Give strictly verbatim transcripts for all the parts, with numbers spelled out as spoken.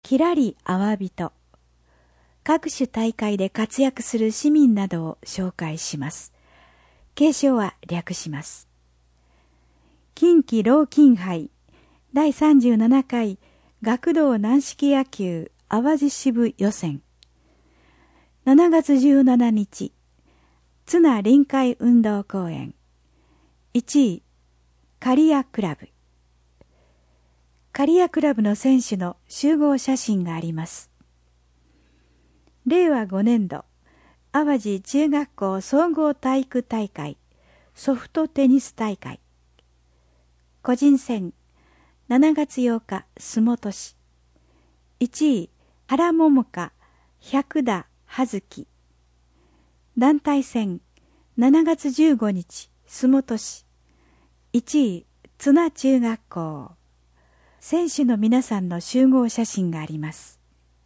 きらりあわびと、各種大会で活躍する市民などを紹介します。継承は略します。近畿老金杯だいさんじゅうななかい学童軟式野球淡路支部予選。しちがつじゅうしちにち、津奈臨海運動公園。いちい、刈谷クラブ。刈谷クラブの選手の集合写真があります。れいわごねんど、淡路中学校総合体育大会、ソフトテニス大会。個人戦、しちがつようか、洲本市。いちい、原桃香、百田葉月。団体戦、しちがつじゅうごにち、洲本市。いちい、津奈中学校。選手の皆さんの集合写真があります。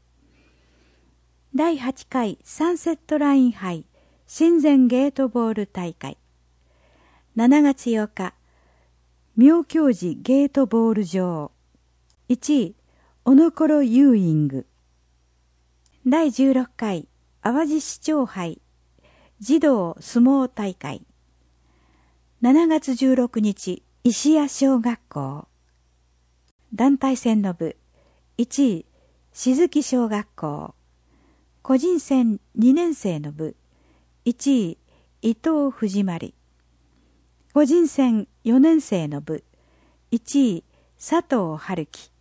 だいはちかいサンセットライン杯親善ゲートボール大会。しちがつようか、妙教寺ゲートボール場。いちい、おのころユーイング。だいじゅうろっかい淡路市長杯児童相撲大会。しちがつじゅうろくにち、石屋小学校。団体戦の部、いちい、静木小学校。個人戦にねんせいの部、いちい、伊藤藤丸。個人戦よねんせいの部、いちい、佐藤春樹。